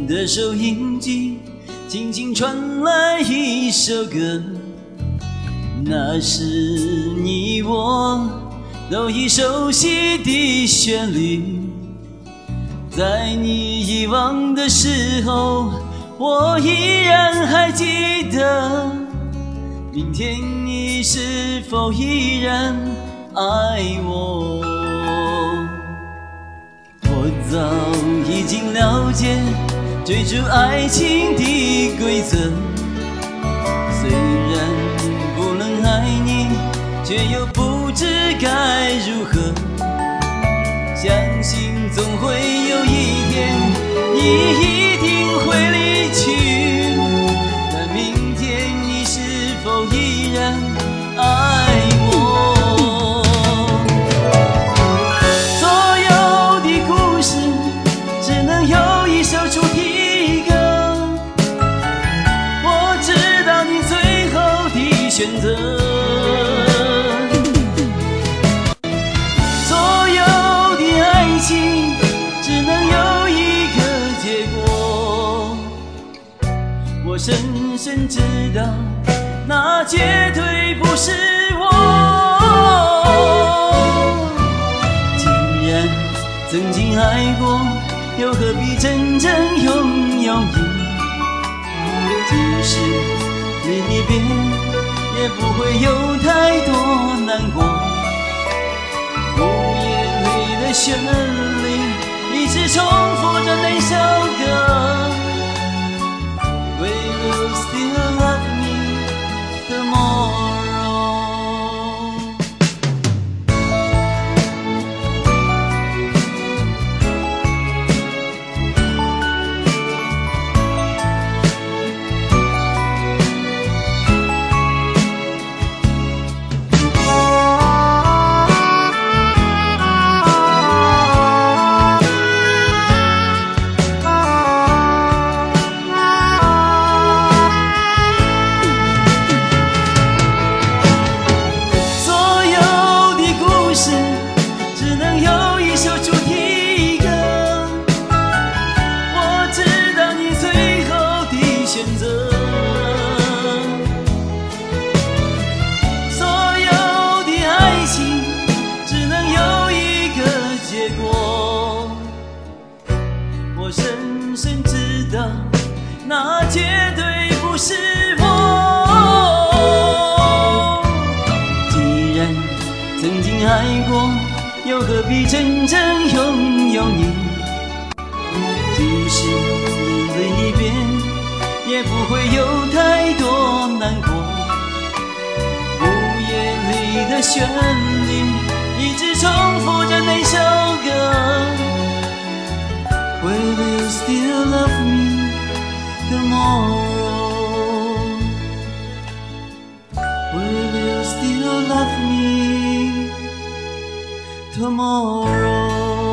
的收音机轻轻传来一首歌，那是你我都已熟悉的旋律。在你遗忘的时候，我依然还记得。明天你是否依然爱我？我早已经了解追逐爱情的规则，虽然不能爱你，却又不知该如何。相信总会有一天，你一定会离去。但明天你是否依然爱我？所有的故事只能有一首主题歌，我知道你最后的选择。只能有一个结果，我深深知道，那绝对不是我。既然曾经爱过，又何必真正拥有你？即使离别，也不会有太多难过。午夜里的旋律一直重复着那首歌 Will you still love me tomorrow？ 只能有一首主题歌，我知道你最后的选择。所有的爱情只能有一个结果，我深深知道，那绝对不是我。既然曾经爱过，又何必真正拥有你？即使离别，也不会有太多难过。午夜里的旋律一直重复着那首歌 Will you still love me tomorrow? Will you still love me tomorrow?